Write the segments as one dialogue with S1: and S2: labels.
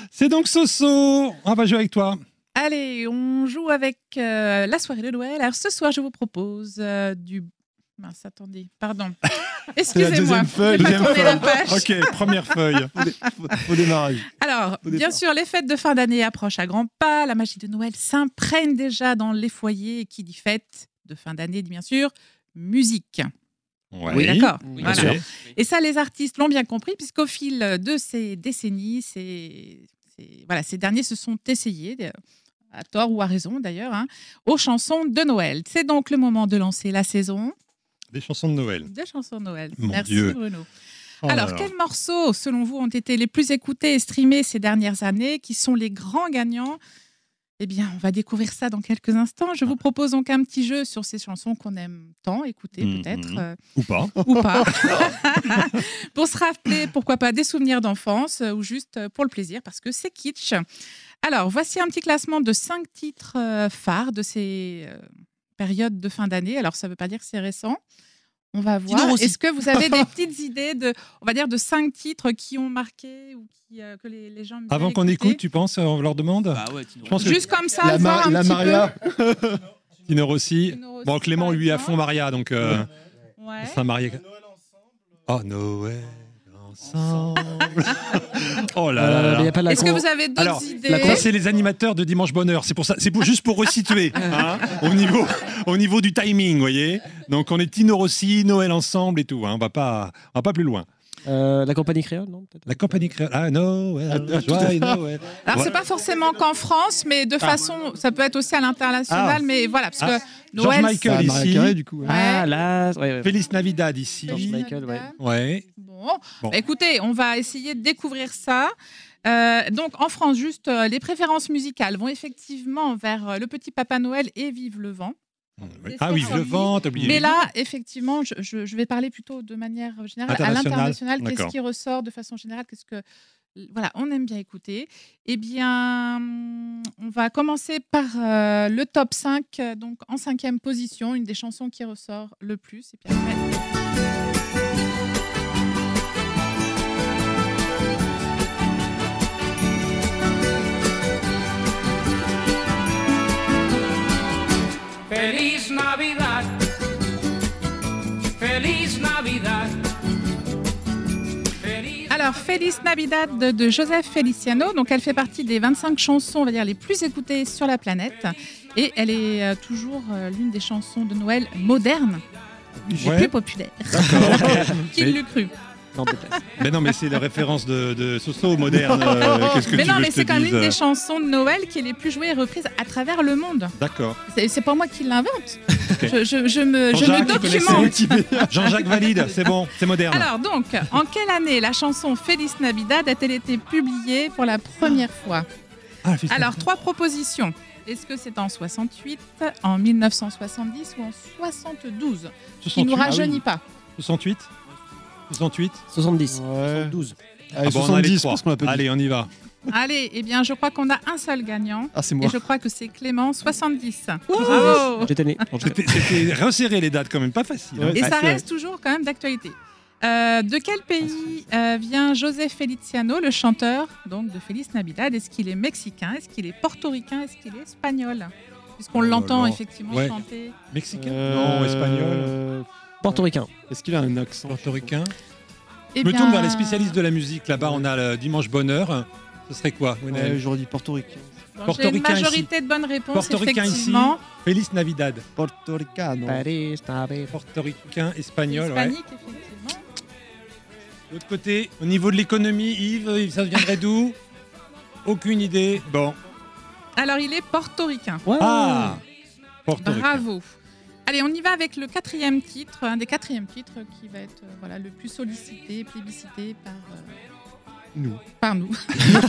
S1: C'est donc Soso. On va jouer avec toi.
S2: Allez, on joue avec la soirée de Noël. Alors ce soir, je vous propose du... Mince, attendez, pardon. Excusez-moi.
S1: Deuxième feuille. Ok, première feuille.
S3: Au démarrage.
S2: Alors, bien sûr, les fêtes de fin d'année approchent à grands pas. La magie de Noël s'imprègne déjà dans les foyers. Et qui dit fête de fin d'année, dit bien sûr musique.
S1: Ouais.
S2: Oui, d'accord.
S1: Oui,
S2: Voilà.
S1: bien sûr.
S2: Et ça, les artistes l'ont bien compris, puisqu'au fil de ces décennies, ces derniers se sont essayés, à tort ou à raison d'ailleurs, aux chansons de Noël. C'est donc le moment de lancer la saison
S1: Des chansons de Noël.
S2: de chansons de Noël.
S1: Mon
S2: Merci
S1: Dieu.
S2: Bruno.
S1: Oh là
S2: Alors,
S1: là.
S2: quels morceaux, selon vous, ont été les plus écoutés et streamés ces dernières années, qui sont les grands gagnants? Eh bien, on va découvrir ça dans quelques instants. Je vous propose donc un petit jeu sur ces chansons qu'on aime tant écouter, peut-être.
S1: Ou pas.
S2: Ou pas. Pour se rappeler, pourquoi pas, des souvenirs d'enfance ou juste pour le plaisir, parce que c'est kitsch. Alors, voici un petit classement de 5 titres phares de ces périodes de fin d'année. Alors, ça ne veut pas dire que c'est récent. On va voir.
S3: Tino Rossi.
S2: Est-ce que vous avez des petites idées de 5 titres qui ont marqué ou que les gens aiment bien
S1: Avant qu'on
S2: écouter?
S1: écoute, tu penses, on leur demande?
S3: Bah ouais, Tino
S1: Je pense que
S2: Juste comme ça, voir un petit
S3: Maria.
S1: Tino Rossi.
S2: Tino Rossi,
S1: Bon, Clément,
S2: par
S1: lui, à fond
S2: exemple.
S1: Maria, donc
S2: peu. Ouais.
S1: c'est un Maria. Oh, Noël ensemble. Oh là là là.
S3: Il y a pas de la
S2: Est-ce que vous avez d'autres
S1: Alors,
S2: idées?
S1: ça, c'est les animateurs de Dimanche Bonheur. C'est pour ça, juste pour resituer au niveau du timing, vous voyez. Donc, on est Tino Rossi, Noël ensemble et tout. On va pas plus loin.
S3: La compagnie créole, non peut-être.
S1: La compagnie créole. Ah, Noël, joyeux Noël.
S2: Alors, c'est pas forcément qu'en France, mais de façon, ça peut être aussi à l'international, mais voilà, parce que
S1: George
S2: Noël,
S1: Michael ici.
S3: du coup.
S2: Ouais.
S3: Ah, là, ouais.
S1: Feliz Navidad ici.
S3: George Michael, ouais.
S1: Ouais.
S2: Bon.
S1: Bon.
S2: Bah, écoutez, on va essayer de découvrir ça. Donc, en France, juste les préférences musicales vont effectivement vers le petit Papa Noël et Vive le vent.
S1: Ah oui, le vent, t'as oublié.
S2: Mais là, effectivement, je vais parler plutôt de manière générale à
S1: International.
S2: l'international. Qu'est-ce
S1: D'accord.
S2: qui ressort de façon générale? Qu'est-ce que voilà, on aime bien écouter. Eh bien, on va commencer par le top 5, donc en 5e position, une des chansons qui ressort le plus. Et puis après...
S4: Feliz Navidad, Feliz Navidad.
S2: Alors, Feliz Navidad de Joseph Feliciano. Donc, elle fait partie des 25 chansons, on va dire, les plus écoutées sur la planète. Et elle est toujours l'une des chansons de Noël modernes les
S1: Ouais.
S2: plus populaires. Qui
S1: Mais-
S2: l'eût cru?
S3: Non, déplace.
S1: Mais non, mais c'est la référence de Soso moderne. Qu'est-ce que
S2: Mais
S1: tu
S2: non,
S1: veux
S2: mais
S1: que je
S2: c'est
S1: te
S2: quand même
S1: dise
S2: l'une des chansons de Noël qui est les plus jouées et reprises à travers le monde.
S1: D'accord.
S2: C'est pas moi qui l'invente.
S1: Ok.
S2: Je me
S1: Jean-Jacques, tu connaissais
S2: documente.
S1: Jean-Jacques valide, c'est bon, c'est moderne.
S2: Alors donc, en quelle année la chanson Feliz Navidad a-t-elle été publiée pour la première fois?
S1: Ah, fils-
S2: Alors, 3 propositions. Est-ce que c'est en 68, en 1970 ou en 72? Qui
S1: 68,
S2: nous rajeunit pas.
S1: 68 68
S3: 70.
S5: Ouais.
S3: 72.
S5: Allez,
S1: Ah bon, on a les
S5: 70,
S1: trois.
S5: parce qu'on l'a pas dit.
S1: Allez, on y va.
S2: Allez, eh bien, je crois qu'on a un seul gagnant.
S5: Ah, c'est
S2: Et
S5: moi.
S2: je crois que c'est Clément, 70. Bravo.
S3: J'étais né.
S1: C'était resserré les dates quand même, pas facile. hein.
S5: Ouais.
S2: Et ça
S3: c'est
S2: reste toujours quand même d'actualité. De quel pays vient José Feliciano, le chanteur donc de Feliz Navidad? Est-ce qu'il est mexicain? Est-ce qu'il est portoricain? Est-ce qu'il est espagnol? Puisqu'on
S1: Oh là
S2: l'entend
S1: là.
S2: effectivement
S1: Ouais.
S2: chanter.
S1: Mexicain Non, espagnol.
S3: Portoricain.
S5: Est-ce qu'il a un accent?
S1: Portoricain.
S2: Eh
S1: Je me
S2: bien,
S1: tourne vers les spécialistes de la musique. Là-bas, on a le Dimanche Bonheur. Ce serait quoi, Gwenaël?
S5: Ouais, j'aurais dit portoricain.
S2: bon, j'ai une
S1: Portoricain
S2: majorité de bonnes réponses,
S1: Portoricain ici.
S2: effectivement.
S1: Feliz Navidad.
S5: Portoricano.
S3: Paris, Navidad.
S1: Portoricain, espagnol, ouais.
S2: Hispanique, effectivement.
S1: De l'autre côté, au niveau de l'économie, Yves, ça viendrait d'où? Aucune idée. Bon.
S2: Alors, il est portoricain.
S3: Ouais.
S1: Ah Portoricain.
S2: Bravo. Allez, on y va avec le 4e titre, un des 4e titres qui va être voilà, le plus sollicité, plébiscité
S5: Nous.
S2: par nous.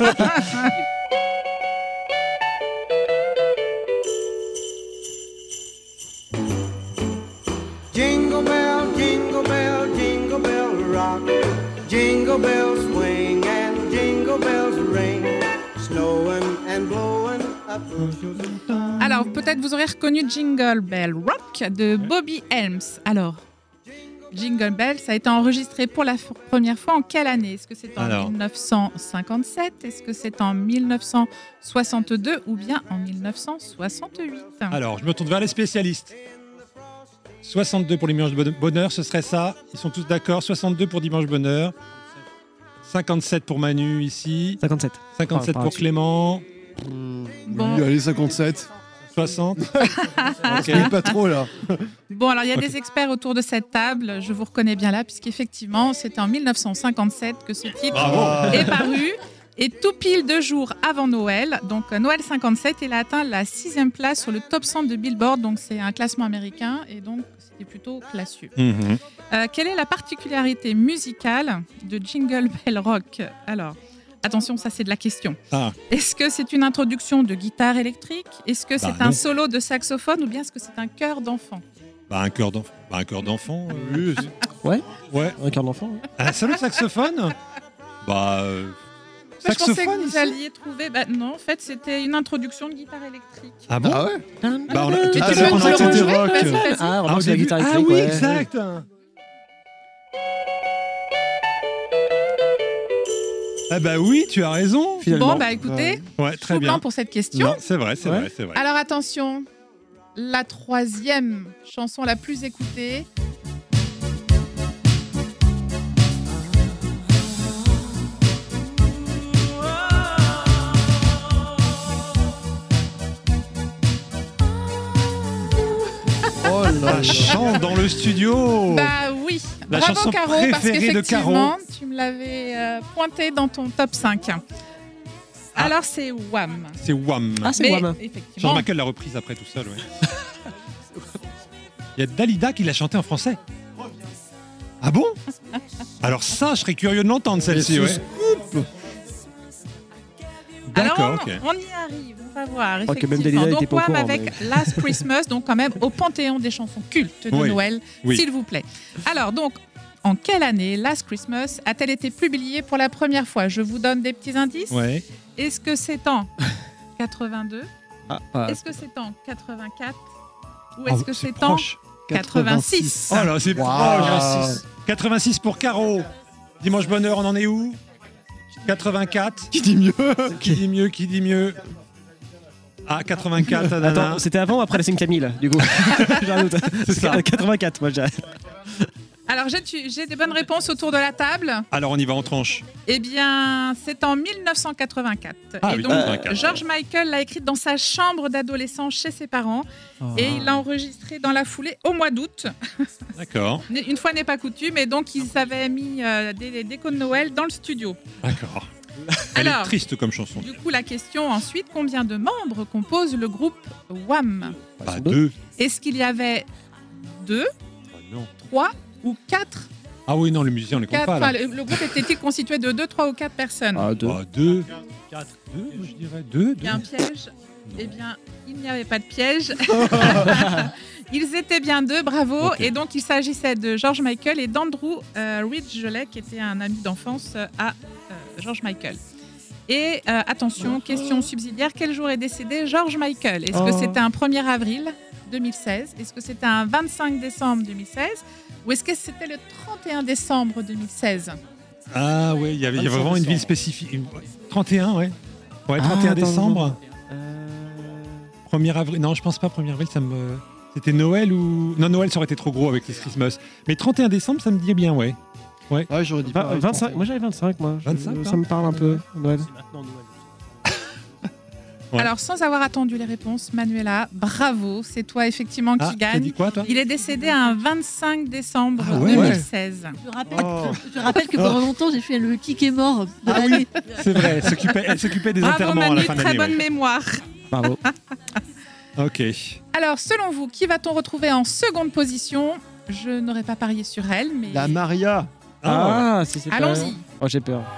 S6: Jingle bell, jingle bell, jingle bell rock. Jingle bells swing and jingle bells ring. Snowing and blowing up.
S2: Alors, peut-être vous aurez reconnu Jingle Bell Rock de Bobby Helms. Alors, Jingle Bells a été enregistré pour la première fois en quelle année? Est-ce que c'est en
S1: Alors.
S2: 1957? Est-ce que c'est en 1962 ou bien en 1968?
S1: Alors, je me tourne vers les spécialistes. 62 pour les Dimanche Bonheur, ce serait ça. Ils sont tous d'accord. 62 pour Dimanche Bonheur. 57 pour Manu ici.
S3: 57.
S1: 57
S3: Par
S1: pour
S3: là-dessus.
S1: Clément.
S2: Bon.
S5: Oui, allez, 57.
S1: 60. Ok.
S5: Oui, pas trop, là.
S2: Bon, alors il y a
S1: Ok.
S2: des experts autour de cette table, je vous reconnais bien là, puisqu'effectivement, c'était en 1957 que ce titre
S1: Bravo.
S2: est paru. Et tout pile 2 jours avant Noël, donc Noël 57, il a atteint la 6e place sur le top 100 de Billboard, donc c'est un classement américain, et donc c'était plutôt classieux.
S1: Mhm.
S2: Quelle est la particularité musicale de Jingle Bell Rock? Alors, attention, ça c'est de la question.
S1: Ah.
S2: Est-ce que c'est une introduction de guitare électrique? Est-ce que c'est
S1: non.
S2: un solo de saxophone ou bien est-ce que c'est un chœur d'enfant?
S1: Un cœur d'enfant. Un cœur d'enfant.
S5: Oui,
S3: Ouais.
S1: Ouais.
S3: Un cœur d'enfant. Ouais.
S1: Un solo de saxophone. Bah.
S2: Moi, je pensais que
S1: Saxophone
S2: vous
S1: ici.
S2: alliez trouver. Bah, non, en fait, c'était une introduction de guitare électrique.
S1: Ah bon?
S5: Ah ouais
S1: Bah, on a- tout
S2: Mais
S1: à
S2: tu
S1: l'heure,
S2: peux
S1: on
S2: nous
S1: a
S2: le
S1: entendu
S2: rejouer?
S5: rock.
S2: Vas-y, vas-y.
S3: Ah,
S1: Ah,
S3: remarque,
S1: au
S3: c'est la
S1: début.
S3: guitare
S1: Ah
S3: électrique.
S1: oui,
S3: ouais.
S1: exact. Ah bah oui, tu as raison.
S3: Finalement.
S2: Bon, bah écoutez,
S1: Ouais, très
S2: tout blanc
S1: bien.
S2: pour cette question.
S1: Non, c'est vrai, c'est
S3: Ouais.
S1: vrai, c'est vrai.
S2: Alors attention, la 3e chanson la plus écoutée.
S5: Oh là
S1: Ça
S5: là.
S1: chante dans le studio.
S2: Bah oui,
S1: La
S2: bravo
S1: chanson
S2: Caro, parce
S1: préférée de Caro.
S2: qu'effectivement, tu me l'avais pointé dans ton top 5. Alors c'est Wham.
S1: C'est Wham.
S3: Ah, c'est
S2: Mais
S3: Wham.
S1: George
S2: effectivement,
S1: Michael l'a reprise après tout seul, ouais. Il y a Dalida qui l'a chanté en français. Ah bon? Alors ça, je serais curieux de l'entendre celle-ci,
S5: Et
S1: ouais.
S5: ce
S1: D'accord,
S2: alors
S1: ok.
S2: on y arrive, on va voir.
S3: crois que même
S2: Effectivement.
S3: Dalida était
S2: Donc
S3: pas au
S2: Wham
S3: courant,
S2: avec Last Christmas, donc quand même au panthéon des chansons cultes de
S1: Oui.
S2: Noël,
S1: Oui.
S2: s'il vous plaît. Alors donc, en quelle année Last Christmas a-t-elle été publiée pour la première fois? Je vous donne des petits indices.
S1: Ouais.
S2: Est-ce que c'est en 82?
S3: Ah, ah,
S2: Est-ce que c'est en 84? Ou est-ce
S1: Ah,
S2: que c'est en
S1: proche.
S2: 86?
S1: Oh là, c'est
S5: Wow.
S1: proche. 86 pour Caro. Dimanche Bonheur, on en est où? 84.
S5: Qui dit mieux?
S1: Qui dit mieux? Qui dit mieux? Ah, 84, Anana.
S3: Attends, c'était avant ou après la 5 Camille, du coup? J'ai un doute.
S1: C'est ça.
S3: 84, moi, j'ai.
S2: Alors j'ai des bonnes réponses autour de la table.
S1: Alors, on y va en tranche.
S2: Eh bien, c'est en 1984.
S1: Ah
S2: et
S1: oui,
S2: donc,
S1: 84.
S2: George Michael l'a écrite dans sa chambre d'adolescent chez ses parents. Et il l'a enregistré dans la foulée au mois d'août.
S1: D'accord.
S2: Une fois n'est pas coutume. Et donc, ils avaient mis des décos de Noël dans le studio.
S1: D'accord. Elle est
S2: Alors,
S1: triste comme chanson.
S2: du coup, la question ensuite, combien de membres compose le groupe Wham?
S1: Bah, 2.
S2: Est-ce qu'il y avait 2,
S1: Oh, non.
S2: 3 ou 4?
S1: Ah oui, non, les musiciens, on les compte pas, là.
S2: Le groupe était-il constitué de 2, 3 ou 4 personnes?
S3: Ah, 2.
S1: Bah, 2. 4. 2, moi, je dirais 2.
S2: Il y a un piège? Eh bien, il n'y avait pas de piège. Ils étaient bien 2, bravo.
S1: Ok.
S2: Et donc, il s'agissait de George Michael et d'Andrew Ridgeley, qui était un ami d'enfance à George Michael. Et attention, question subsidiaire, quel jour est décédé George Michael? Est-ce que
S3: Oh.
S2: c'était un 1er avril 2016? Est-ce que c'était un 25 décembre 2016? Ou est-ce que c'était le 31 décembre 2016?
S1: Ah ouais, il y avait
S3: 25
S1: vraiment une ville
S3: décembre.
S1: spécifique. 31, ouais. Ouais, 31
S3: Ah, attends,
S1: décembre. 1er avril. Non, je pense pas 1er avril, ça me. C'était Noël ou. Non, Noël, ça aurait été trop gros avec les Christmas. Mais 31 décembre, ça me dit bien, ouais.
S5: Ah, j'aurais dit pas.
S3: 25, moi j'avais 25, moi.
S1: 25,
S3: ça
S1: hein.
S3: me parle un peu, Noël.
S1: Ouais.
S2: Alors, sans avoir attendu les réponses, Manuela, bravo, c'est toi effectivement
S1: Ah,
S2: qui
S1: t'as
S2: gagne.
S1: dit quoi, toi?
S2: Il est décédé un 25 décembre
S1: Ah ouais.
S2: 2016.
S7: Je te rappelle que pendant longtemps, j'ai fait le qui est mort de
S1: Ah oui.
S7: l'année.
S1: C'est vrai, elle s'occupait des
S2: Bravo
S1: enterrements à la
S2: Manu,
S1: fin
S2: très
S1: d'année.
S2: bonne
S1: Ouais.
S2: mémoire.
S3: Bravo.
S1: Ok.
S2: Alors, selon vous, qui va-t-on retrouver en seconde position? Je n'aurais pas parié sur elle, mais
S5: La Maria.
S3: Ah, si c'est pas.
S2: allons-y.
S3: Oh, j'ai peur.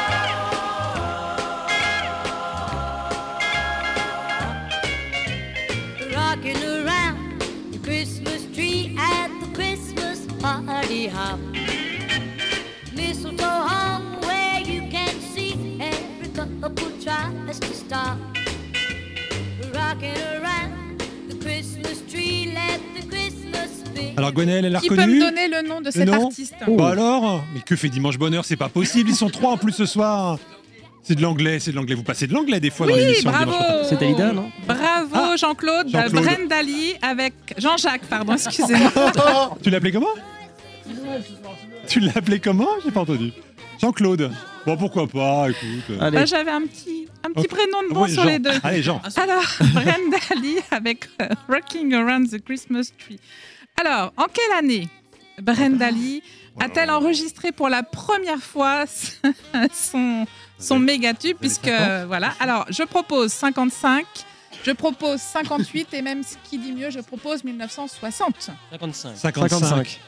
S8: Rocking around the Christmas tree at the Christmas party hop. Mistletoe hung where you can see every couple tries to stop. Rocking around the Christmas tree, let the Christmas
S1: Alors Gwenaëlle, elle a
S2: Qui peut me
S1: reconnu.
S2: donner le nom de cet
S1: nom
S2: artiste?
S1: Bah alors, mais que fait Dimanche Bonheur? C'est pas possible, ils sont 3 en plus ce soir. C'est de l'anglais. Vous passez de l'anglais des fois dans
S2: Oui,
S1: l'émission.
S2: bravo.
S1: Dimanche Bonheur.
S3: C'est Dalida, non?
S2: Bravo
S1: Ah,
S2: Jean-Claude.
S1: Jean-Claude.
S2: Brenda Lee avec Jean-Jacques, pardon, excusez-moi.
S1: Tu l'appelais comment? Tu l'appelais comment? J'ai pas entendu. Jean-Claude. Bon, pourquoi pas, écoute.
S3: Allez.
S2: Bah, j'avais un petit prénom de bon
S1: Oui,
S2: sur
S1: Jean.
S2: les deux.
S1: Allez, Jean.
S2: Alors, Brenda Lee avec Rocking Around the Christmas Tree. Alors, en quelle année Brenda Lee a-t-elle enregistré pour la première fois son méga tube, puisque voilà. Alors, je propose 55, je propose 58 et même ce qui dit mieux, je propose 1960.
S3: 55.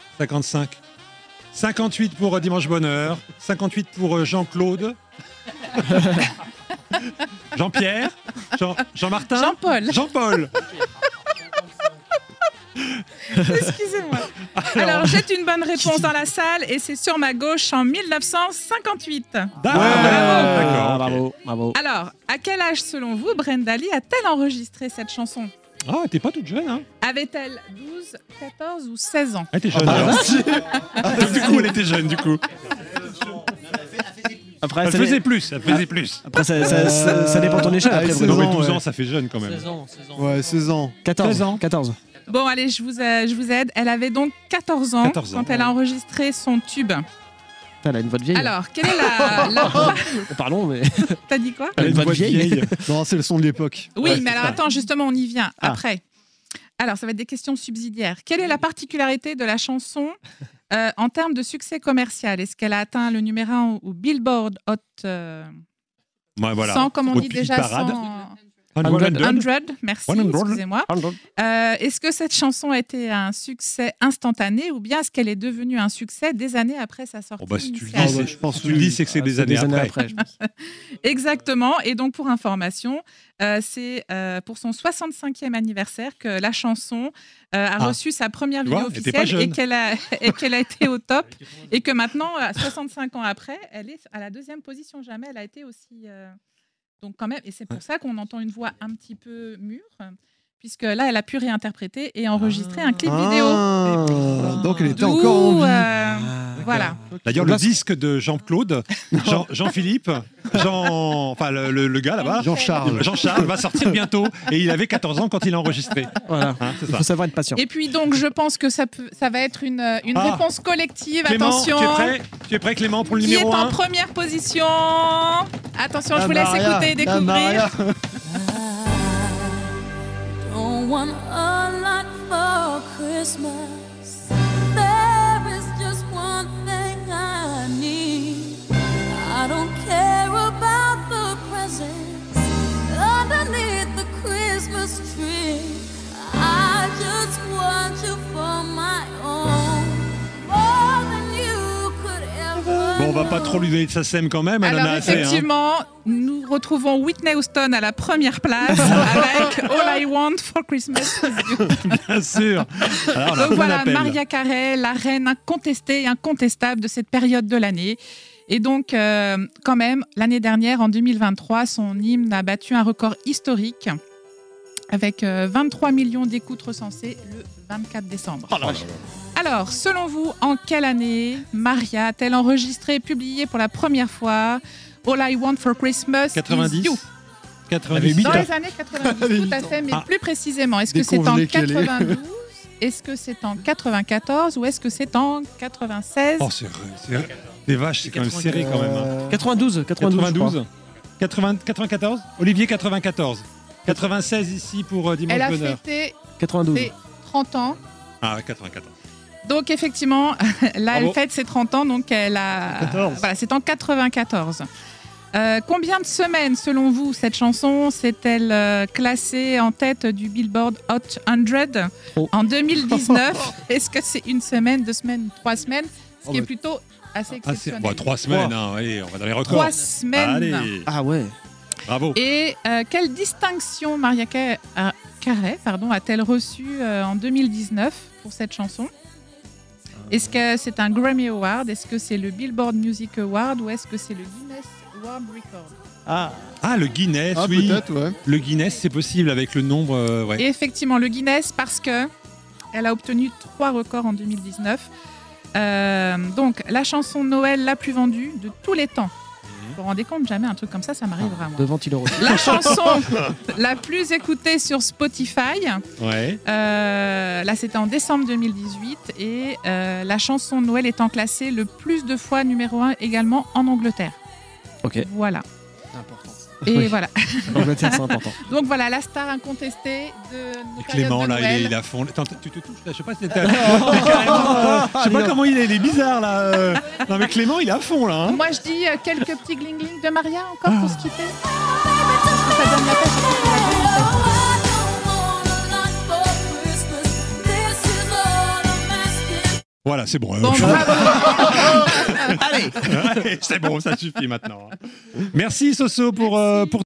S1: 58 pour Dimanche Bonheur, 58 pour Jean-Claude, Jean-Pierre, Jean-Martin,
S2: Jean-Paul.
S1: Jean-Paul.
S2: Excusez-moi. Alors, j'ai une bonne réponse dans la salle et c'est sur ma gauche en 1958.
S1: D'accord.
S3: Ah,
S1: D'accord.
S3: bravo.
S2: Alors, à quel âge, selon vous, Brenda Lee a-t-elle enregistré cette chanson?
S1: Ah, t'es pas toute jeune, hein?
S2: Avait-elle 12, 14 ou 16 ans?
S1: Elle était jeune. alors. Du coup, elle était jeune, du coup.
S3: Après,
S1: Elle
S3: ça,
S1: faisait plus, elle faisait plus.
S3: après, ça dépend de ton échelle. Après,
S5: Ah, 16
S1: Non, mais
S5: ans,
S1: 12
S5: ouais.
S1: ans, ça fait jeune quand même.
S9: 16 ans.
S5: Ouais, 16 ans.
S3: 14
S1: ans.
S3: 14.
S2: Bon, allez, je vous aide. Elle avait donc 14 ans,
S1: 14 ans,
S2: quand elle a enregistré son tube.
S3: Elle a une voix de vieille.
S2: Alors, quelle est la...
S3: Pardon, mais.
S2: T'as dit quoi?
S1: Elle a une voix de vieille.
S5: Non, c'est le son de l'époque.
S2: Oui,
S1: Ouais,
S2: mais
S1: c'est
S2: alors
S1: ça.
S2: attends, justement, on y vient
S3: Ah.
S2: après. Alors, ça va être des questions subsidiaires. Quelle est la particularité de la chanson en termes de succès commercial? Est-ce qu'elle a atteint le numéro 1 au Billboard Hot
S1: Ouais, voilà.
S2: 100, comme on
S1: Au
S2: dit
S1: hit
S2: déjà,
S1: parade.
S2: 100...
S1: 100.
S2: 100, merci,
S1: 100.
S2: excusez-moi. Est-ce que cette chanson a été un succès instantané ou bien est-ce qu'elle est devenue un succès des années après sa sortie
S1: Bon, bah, si tu le
S2: initiale?
S1: dis,
S5: je pense
S1: si tu le dis, c'est que c'est des années après.
S3: je pense.
S2: Exactement. Et donc, pour information, c'est pour son 65e anniversaire que la chanson a reçu sa première
S1: Tu vois,
S2: vidéo
S1: elle était pas
S2: officielle
S1: jeune.
S2: et qu'elle a été au top. Et que maintenant, 65 ans après, elle est à la 2e position. Jamais elle a été aussi... Donc quand même, et c'est pour ça qu'on entend une voix un petit peu mûre, puisque là, elle a pu réinterpréter et enregistrer un clip vidéo.
S5: Donc elle était
S2: D'où,
S5: encore en vie.
S2: voilà.
S1: D'ailleurs, le disque de Jean-Claude, Jean-Philippe, enfin le gars là-bas, Jean-Charles va sortir bientôt et il avait 14 ans quand il a enregistré.
S3: Voilà.
S1: Hein, c'est
S3: Il
S1: ça.
S3: faut savoir être patient.
S2: Et puis donc, je pense que ça va être une réponse collective.
S1: Clément,
S2: Attention.
S1: tu es prêt Clément pour le
S2: Qui est
S1: numéro
S2: en
S1: 1?
S2: première position? Attention, je vous laisse écouter et découvrir.
S8: Don't want a lot for Christmas. There is just one thing I need. I don't care about the presents underneath the Christmas tree. I just want you for my own, more than you could ever.
S1: Bon, on va pas trop lui donner de sa sème quand même, elle en
S2: Alors
S1: a assez. Hein.
S2: effectivement, nous retrouvons Whitney Houston à la première place avec All I Want for Christmas is You.
S1: Bien sûr. Alors,
S2: Donc
S1: on
S2: voilà,
S1: appelle.
S2: Mariah Carey, la reine incontestée et incontestable de cette période de l'année. Et donc, quand même, l'année dernière, en 2023, son hymne a battu un record historique avec 23 millions d'écoutes recensées le 24 décembre. Alors, selon vous, en quelle année Maria a-t-elle enregistré et publié pour la première fois All I Want for Christmas
S1: 90.
S2: is You?
S1: 98.
S2: Dans les années 90, tout à fait, mais plus précisément, est-ce que c'est en
S5: Décongelé qu'elle est.
S2: 92, est-ce que c'est en 94 ou est-ce que c'est en 96?
S1: Oh, c'est des vaches, c'est quand même serré quand même. Hein.
S3: 92.
S1: 92. 94. Olivier 94. 96 ici pour Dimanche
S2: Elle a
S1: Bonheur.
S2: fêté
S3: 92.
S2: ses 30 ans.
S1: Ah, 94.
S2: Donc effectivement, là,
S1: Bravo.
S2: elle fête ses 30 ans, donc elle a...
S5: 14.
S2: Voilà, c'est en 94. Combien de semaines, selon vous, cette chanson s'est-elle classée en tête du Billboard Hot 100 en 2019? Est-ce que c'est une semaine, 2 semaines, 3 semaines? Ce qui est plutôt assez exceptionnel.
S1: Bon, 3 semaines, hein, allez, on va dans les records.
S2: 3 semaines.
S1: Allez,
S3: Ah ouais.
S1: bravo.
S2: Et quelle distinction Mariah Carey a-t-elle reçue en 2019 pour cette chanson? Est-ce que c'est un Grammy Award? Est-ce que c'est le Billboard Music Award? Ou est-ce que c'est le Guinness World Record?
S1: Ah, le Guinness, oui.
S5: Peut-être, ouais.
S1: Le Guinness, c'est possible avec le nombre. Ouais.
S2: Et effectivement, le Guinness, parce que Elle a obtenu 3 records en 2019. Donc, la chanson Noël la plus vendue de tous les temps. Vous vous rendez compte, jamais un truc comme ça m'arrivera à moi.
S3: Devant Tilo Rossi.
S2: La chanson la plus écoutée sur Spotify,
S1: Ouais.
S2: là c'était en décembre 2018, et la chanson Noël étant classée le plus de fois numéro 1 également en Angleterre.
S3: Ok.
S2: Voilà.
S3: Important.
S2: Et
S3: Oui.
S2: voilà.
S3: L'Angleterre, c'est important.
S2: Donc voilà, la star incontestée de nos
S1: Et Clément,
S2: périodes de
S1: là, il
S2: Noël.
S1: est à fond. Attends, tu te touches là, je sais pas si t'es carrément. Je sais pas comment il est bizarre là. Non, mais Clément, il est à fond là. Hein.
S2: Moi je dis quelques petits gling-gling de Maria encore pour se quitter. Parce que ça donne la pêche à ceux qui la donnent, en fait.
S1: Voilà, c'est bon.
S2: Bon, bravo.
S1: Allez, c'est bon, ça suffit maintenant. Merci Soso pour